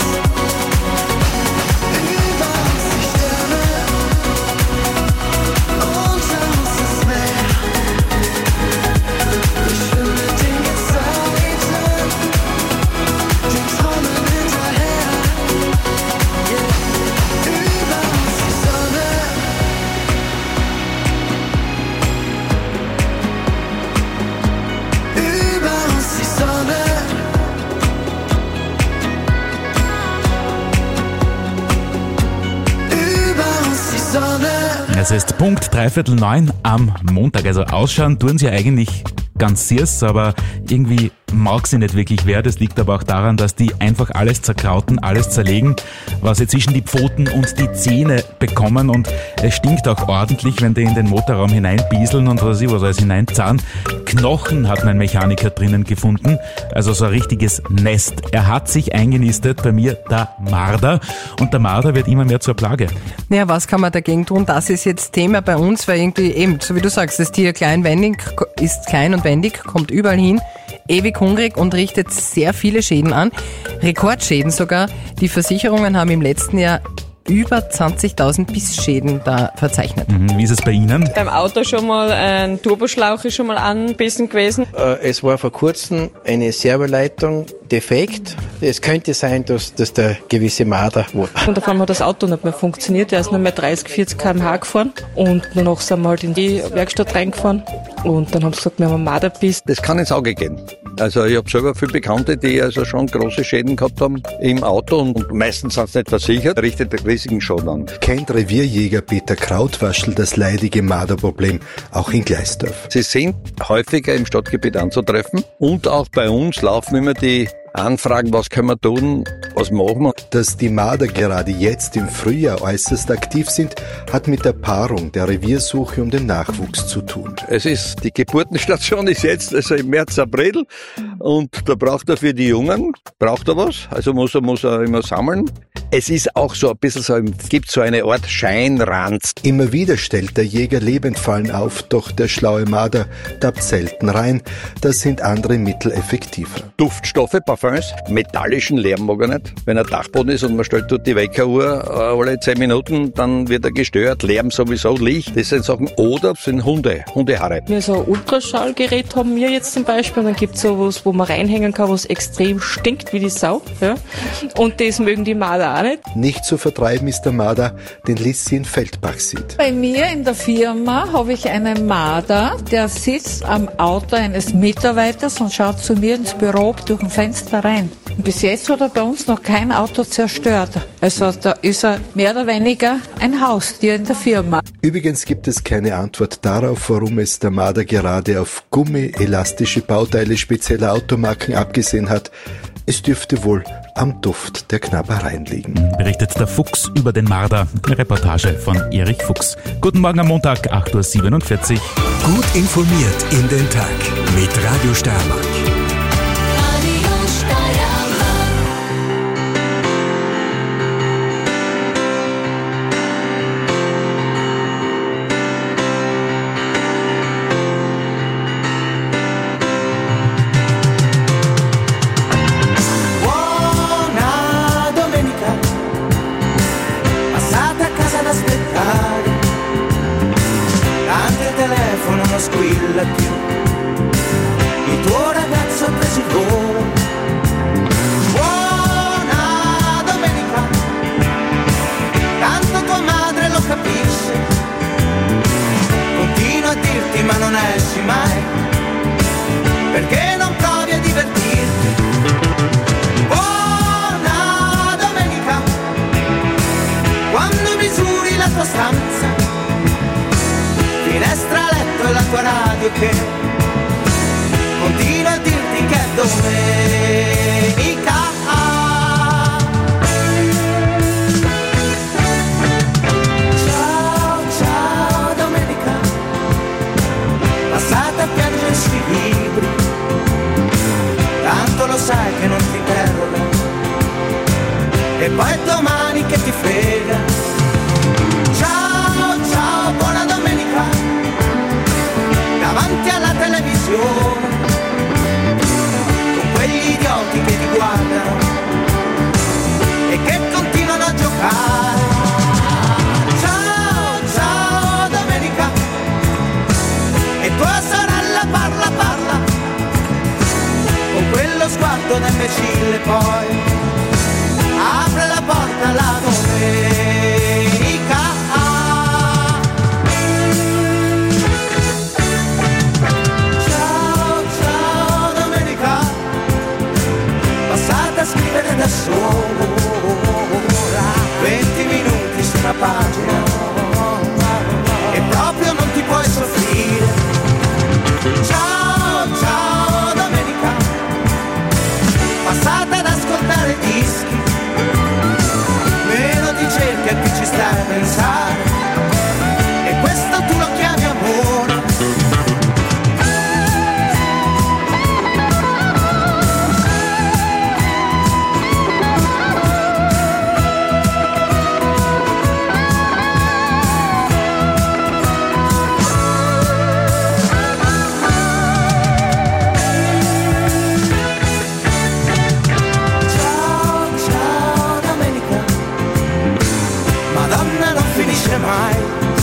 Über uns die Sterne, unter uns das Meer. Wir schwimmen mit den Gezeiten, den Träumen hinterher. Über uns die Sonne. Über uns die Sonne. Über uns die Sonne. Es ist Punkt 8:45 am Montag. Also ausschauen tun sie eigentlich ganz süß, aber irgendwie mag sie nicht wirklich wer. Das liegt aber auch daran, dass die einfach alles zerkrauten, alles zerlegen, was sie zwischen die Pfoten und die Zähne bekommen, und es stinkt auch ordentlich, wenn die in den Motorraum hineinbieseln und was alles hineinzahlen. Knochen hat mein Mechaniker drinnen gefunden, also so ein richtiges Nest. Er hat sich eingenistet, bei mir der Marder, und der Marder wird immer mehr zur Plage. Naja, was kann man dagegen tun? Das ist jetzt Thema bei uns, weil irgendwie eben, so wie du sagst, das Tier ist klein und wendig, kommt überall hin, ewig hungrig und richtet sehr viele Schäden an. Rekordschäden sogar. Die Versicherungen haben im letzten Jahr über 20.000 Bissschäden da verzeichnet. Wie ist es bei Ihnen? Beim Auto schon mal ein Turboschlauch ist schon mal angebissen gewesen. Es war vor kurzem eine Servoleitung defekt. Es könnte sein, dass das der gewisse Marder war. Und auf einmal hat das Auto nicht mehr funktioniert. Er ist nur mehr 30, 40 km/h gefahren. Und danach sind wir halt in die Werkstatt reingefahren. Und dann haben sie gesagt, wir haben einen Marderbiss. Das kann ins Auge gehen. Also ich habe selber viele Bekannte, die also schon große Schäden gehabt haben im Auto, und meistens sind sie nicht versichert, richtet riesigen Schaden an. Kennt Revierjäger Peter Krautwaschel das leidige Marderproblem auch in Gleisdorf? Sie sind häufiger im Stadtgebiet anzutreffen, und auch bei uns laufen immer die Anfragen, was können wir tun, was machen wir. Dass die Marder gerade jetzt im Frühjahr äußerst aktiv sind, hat mit der Paarung der Reviersuche um den Nachwuchs zu tun. Die Geburtenstation ist jetzt also im März, April, und da braucht er für die Jungen, braucht er was, also muss er immer sammeln. Es ist auch so ein bisschen so, gibt so eine Art Scheinranz. Immer wieder stellt der Jäger Lebendfallen auf, doch der schlaue Marder tappt selten rein. Da sind andere Mittel effektiver. Duftstoffe, Parfums, metallischen Lärm mag er nicht. Wenn ein Dachboden ist und man stellt dort die Weckeruhr alle 10 Minuten, dann wird er gestört. Lärm sowieso, Licht, das sind Sachen. Oder sind Hundehaare. Wir so ein Ultraschallgerät haben wir jetzt zum Beispiel. Und dann gibt es sowas, wo man reinhängen kann, was extrem stinkt wie die Sau. Ja? Und das mögen die Marder auch nicht. Nicht zu vertreiben ist der Marder, den Lissi in Feldbach sieht. Bei mir in der Firma habe ich einen Marder, der sitzt am Auto eines Mitarbeiters und schaut zu mir ins Büro durch ein Fenster rein. Und bis jetzt hat er bei uns noch kein Auto zerstört. Also da ist er mehr oder weniger ein Haustier in der Firma. Übrigens gibt es keine Antwort darauf, warum es der Marder gerade auf Gummi, elastische Bauteile spezieller Automarken abgesehen hat. Es dürfte wohl am Duft der Knabbereien liegen. Berichtet der Fuchs über den Marder. Eine Reportage von Erich Fuchs. Guten Morgen am Montag, 8.47 Uhr. Gut informiert in den Tag mit Radio Steiermark. Buona domenica, passate a casa ad aspettare, tanto il telefono non squilla più, il tuo ragazzo ha preso il volo. Buona domenica, tanto tua madre lo capisce, continua a dirti ma non esci mai, perché non provi a divertirti. Buona domenica, quando misuri la tua stanza, finestra, letto e la tua radio che continua a dirti che è domenica. Ciao, ciao domenica, passate a piangere sui libri, tanto lo sai che non ti interroga, e poi è domani che ti frega. Ciao, ciao, buona domenica, davanti alla televisione, con quegli idioti che ti guardano e che continuano a giocare. Ciao, ciao domenica, e tua sorella parla, parla, con quello sguardo da imbecille, poi apre la porta la domenica. Ciao, ciao domenica, passate a scrivere da sola 20 minuti su una pagina e proprio non ti puoi soffrire. Ciao, ciao domenica, passate ad ascoltare dischi, meno ti cerchi e più ci stai a pensare, e questo tu lo chiami amore. Ciao, ciao domenica, Madonna non finisce mai,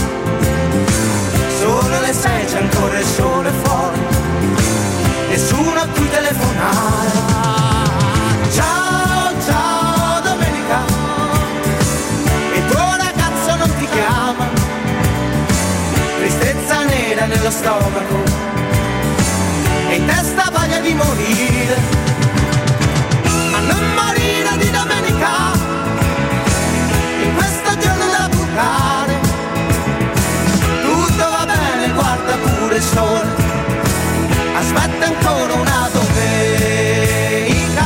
sono le 6, c'è ancora il sole fuori, nessuno a cui telefonare. Ciao, ciao domenica, il tuo ragazzo non ti chiama, tristezza nera nello stomaco e in testa voglia di morire, ma non morire di domenica, in questo giorno da bucare. Tutto va bene, guarda pure il sole, aspetta ancora una domenica.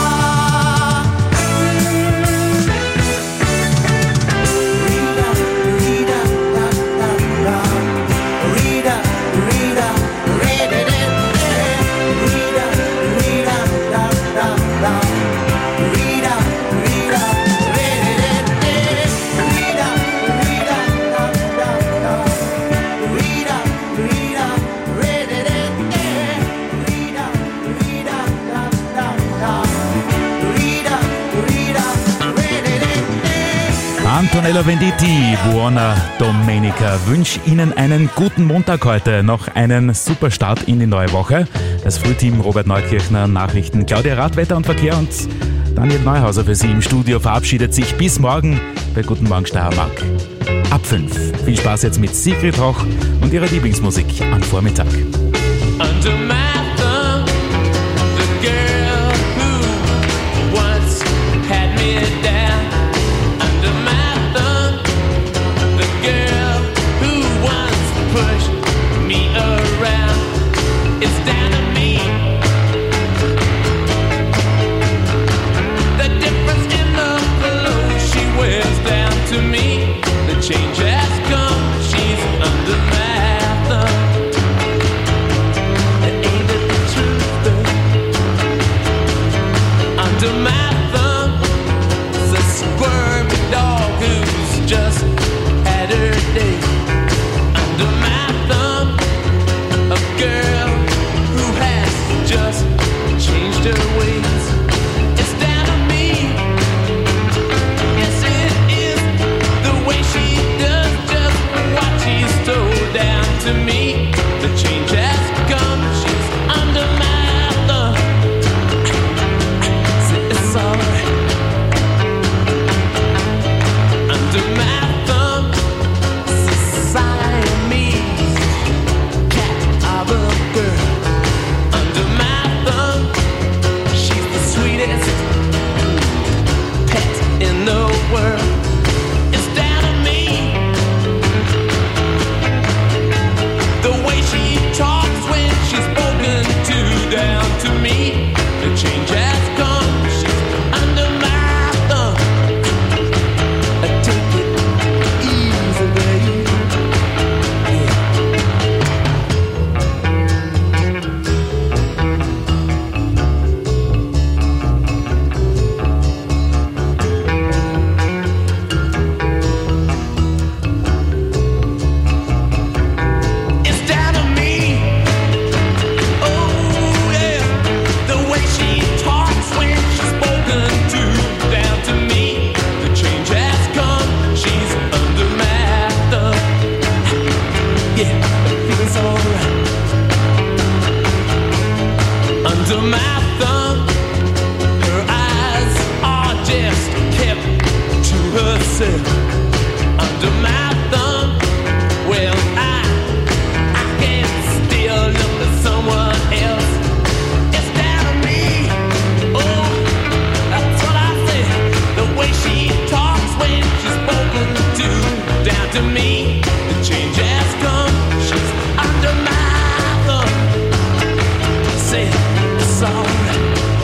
Rida, rida, da, da, da. Rida, rida, rida, rida, rida, rida, Antonella Venditti, Buona Domenica. Wünsche Ihnen einen guten Montag heute, noch einen super Start in die neue Woche. Das Frühteam Robert Neukirchner, Nachrichten Claudia Rath, Wetter und Verkehr und Daniel Neuhauser für Sie im Studio verabschiedet sich bis morgen bei Guten Morgen Steiermark. Ab 5. Viel Spaß jetzt mit Sigrid Roch und ihrer Lieblingsmusik am Vormittag. Under my thumb, the girl who once had me down. Under my thumb, the girl who once pushed me around. It's down to me. The difference in the clothes she wears down to me. The change has come. She's under my thumb. Under my thumb is a squirmy dog who's just had her day. Under my thumb, a girl who has just changed her ways. It's down to me. Yes, it is the way she does just what she's told down to me. The change has come. She's under my thumb. Under my thumb, Siamese cat of a girl. Under my thumb, she's the sweetest pet in the world. It's down to me. The way she talks when she's spoken to down to me. The change has come. She's under my thumb. Take it easy, baby. It's down to me. Oh yeah, the way she talks when she's spoken to down to me. The change has come. She's under my thumb. Yeah, it feels alright. Under my thumb, her eyes are just kept to herself. Under my thumb, well I can't still look at someone else. It's down to me. Oh, that's what I said. The way she talks when she's spoken to down to me. The change has come. She's under my thumb. Say it's alright.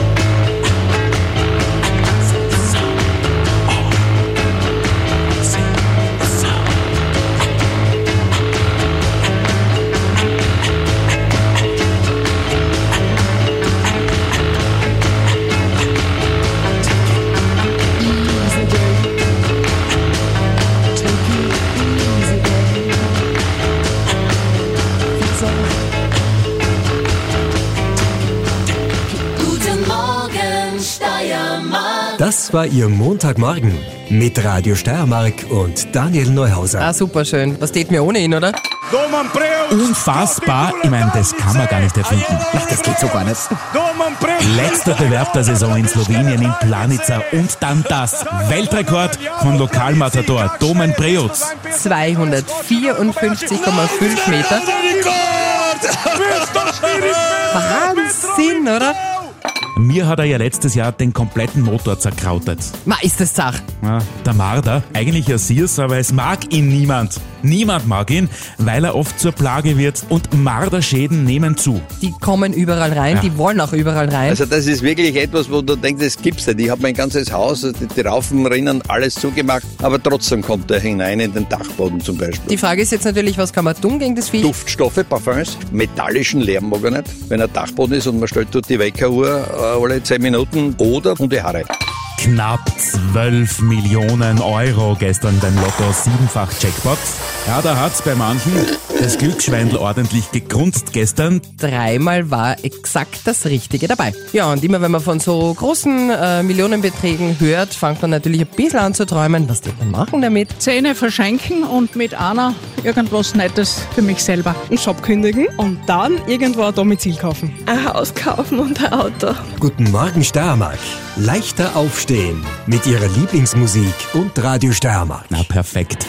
It's alright. Say it's alright. Guten Morgen, Steiermark. Das war Ihr Montagmorgen mit Radio Steiermark und Daniel Neuhauser. Ah, super schön. Was steht mir ohne ihn, oder? Unfassbar, ich meine, das kann man gar nicht erfinden. Ach, das geht so gar nicht. Letzter Bewerb der Saison in Slowenien in Planica und dann das Weltrekord von Lokalmatador Domen Preoc. 254,5 Meter. Wahnsinn, oder? Mir hat er ja letztes Jahr den kompletten Motor zerkrautet. Ma, ist das Zach? Ja, der Marder, eigentlich ein Sirs, aber es mag ihn niemand. Niemand mag ihn, weil er oft zur Plage wird und Marderschäden nehmen zu. Die kommen überall rein, Ja. die wollen auch überall rein. Also das ist wirklich etwas, wo du denkst, das gibt's nicht. Ich habe mein ganzes Haus, die Raufen, Rinnen, alles zugemacht, aber trotzdem kommt er hinein in den Dachboden zum Beispiel. Die Frage ist jetzt natürlich, was kann man tun gegen das Vieh? Duftstoffe, Parfums, metallischen Lärm mag er nicht. Wenn er Dachboden ist und man stellt dort die Weckeruhr alle 10 Minuten oder Hundehaare. Knapp 12 Millionen Euro gestern beim Lotto 7-fach Jackpot. Ja, da hat's bei manchen das Glücksschweindel ordentlich gegrunzt gestern. 3-mal war exakt das Richtige dabei. Ja, und immer wenn man von so großen Millionenbeträgen hört, fängt man natürlich ein bisschen an zu träumen. Was die denn machen damit? Zähne verschenken und mit einer irgendwas Nettes für mich selber. Einen Job kündigen und dann irgendwo ein Domizil kaufen. Ein Haus kaufen und ein Auto. Guten Morgen Steiermark. Leichter aufstehen mit Ihrer Lieblingsmusik und Radio Steiermark. Na, perfekt.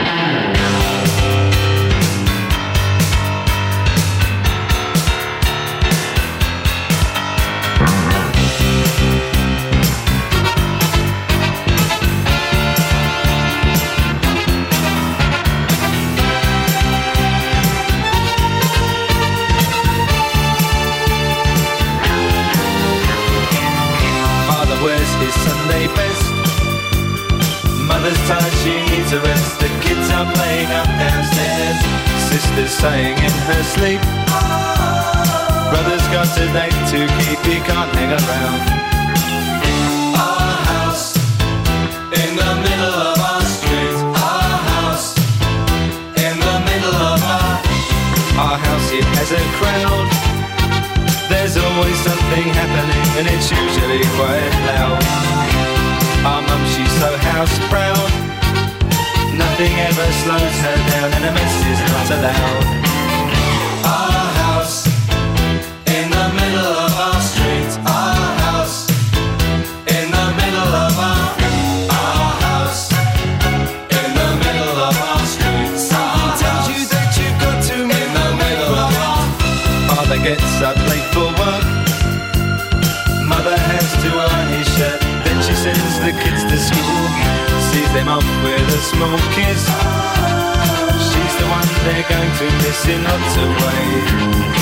Sunday best. Mother's tired, she needs a rest. The kids are playing up downstairs. Sister's sighing in her sleep. Brother's got a date to keep, he can't hang around. Our house in the middle of our street. Our house in the middle of our house, it has a crowd. There's always something happening and it's usually quite loud. Our mum, she's so house proud. Nothing ever slows her down and a mess is not allowed. Our house in the middle of our street. Our house in the middle of our house in the middle of our street. Someone tells you that you've got to in the middle of our father gets up late for work. Mother has to iron his shirt. Then she sends the kids to school. Sees them off with a small kiss. She's the one they're going to miss in lots of ways.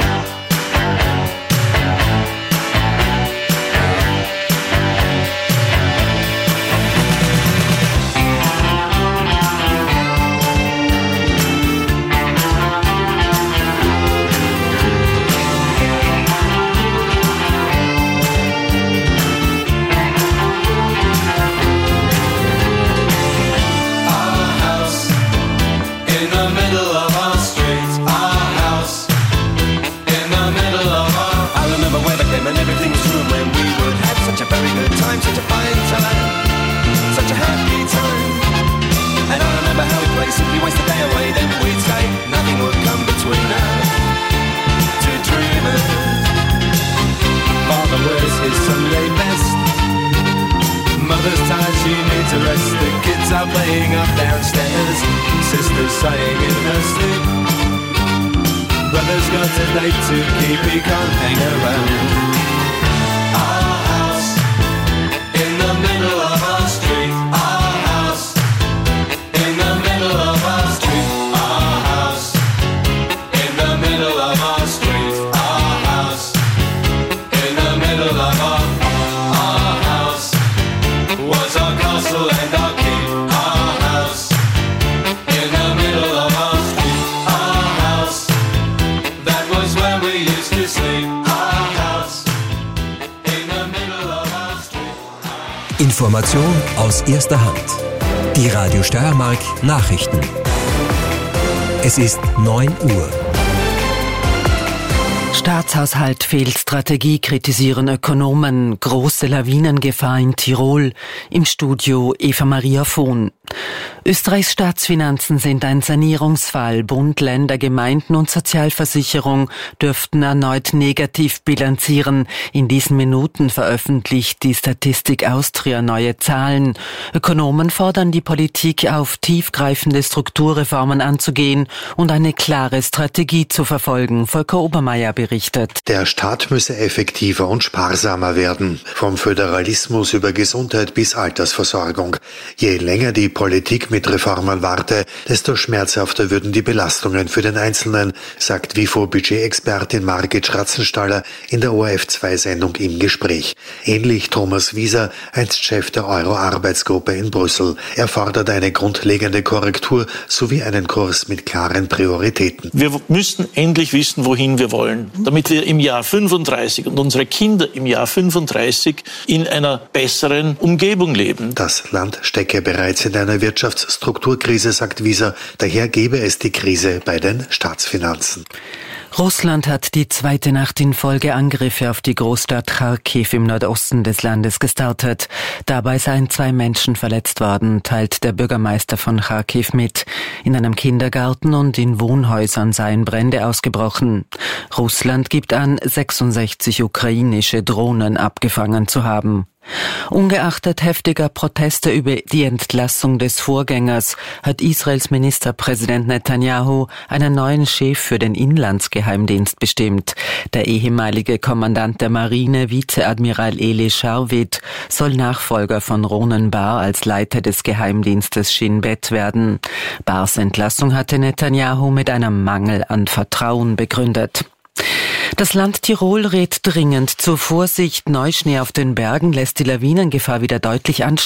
Such a fine time, such a happy time. And I remember how we'd play, simply waste the day away. Then we'd say nothing would come between us, two dreamers. Father wears his Sunday best. Mother's tired, she needs a rest. The kids are playing up downstairs. Sister's sighing in her sleep. Brother's got a date to keep, he can't hang around. Middle of our street, our house. In the middle of our street, our house. In the middle of our street, our house. In the middle of our house was our castle and our keep, our house. In the middle of our street, our house. That was where we used to sleep, our house. In the middle of our street. Information aus erster Hand. Die Radio Steiermark Nachrichten. Es ist 9 Uhr. Staatshaushalt fehlt Strategie, kritisieren Ökonomen. Große Lawinengefahr in Tirol. Im Studio Eva Maria Vohn. Österreichs Staatsfinanzen sind ein Sanierungsfall. Bund, Länder, Gemeinden und Sozialversicherung dürften erneut negativ bilanzieren. In diesen Minuten veröffentlicht die Statistik Austria neue Zahlen. Ökonomen fordern die Politik auf, tiefgreifende Strukturreformen anzugehen und eine klare Strategie zu verfolgen. Volker Obermeier berichtet. Der Staat müsse effektiver und sparsamer werden. Vom Föderalismus über Gesundheit bis Altersversorgung. Je länger die Politik mit Reformen warte, desto schmerzhafter würden die Belastungen für den Einzelnen, sagt WIFO-Budget-Expertin Margit Schratzenstaller in der ORF2-Sendung Im Gespräch. Ähnlich Thomas Wieser, einst Chef der Euro-Arbeitsgruppe in Brüssel. Er fordert eine grundlegende Korrektur sowie einen Kurs mit klaren Prioritäten. Wir müssen endlich wissen, wohin wir wollen. damit wir im Jahr 35 und unsere Kinder im Jahr 35 in einer besseren Umgebung leben. Das Land stecke bereits in einer Wirtschaftsstrukturkrise, sagt Wieser. Daher gebe es die Krise bei den Staatsfinanzen. Russland hat die zweite Nacht in Folge Angriffe auf die Großstadt Charkiw im Nordosten des Landes gestartet. Dabei seien 2 Menschen verletzt worden, teilt der Bürgermeister von Charkiw mit. In einem Kindergarten und in Wohnhäusern seien Brände ausgebrochen. Russland gibt an, 66 ukrainische Drohnen abgefangen zu haben. Ungeachtet heftiger Proteste über die Entlassung des Vorgängers hat Israels Ministerpräsident Netanyahu einen neuen Chef für den Inlandsgeheimdienst bestimmt. Der ehemalige Kommandant der Marine, Vizeadmiral Eli Sharvit, soll Nachfolger von Ronen Bar als Leiter des Geheimdienstes Shin Bet werden. Bars Entlassung hatte Netanyahu mit einem Mangel an Vertrauen begründet. Das Land Tirol rät dringend zur Vorsicht. Neuschnee auf den Bergen lässt die Lawinengefahr wieder deutlich ansteigen.